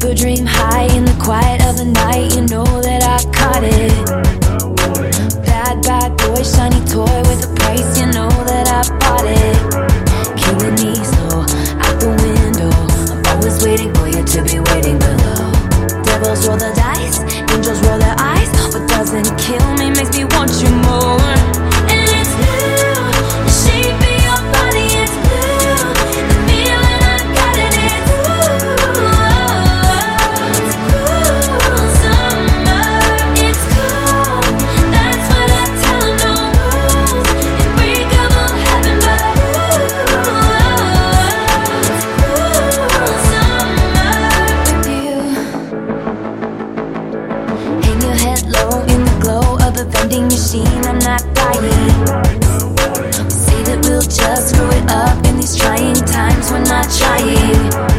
a dream high in the quiet of the night. You know that I caught it. Bad, bad boy, shiny toy with a price. You know that I bought it. Killing me slow, out the window. I'm always waiting for you to be waiting below. Devils roll the dice, angels roll their eyes. What doesn't kill me makes me want you more. And it's you, the shape of your body, it's blue. The feeling I got it, it's cool summer. It's cool, that's what I tell 'em, no rules. Unbreakable heaven, but cool summer with you. Hang your head low in the glow of the vending machine. I'm not dying. Say that we'll just screw it up in these trying times. We're not trying.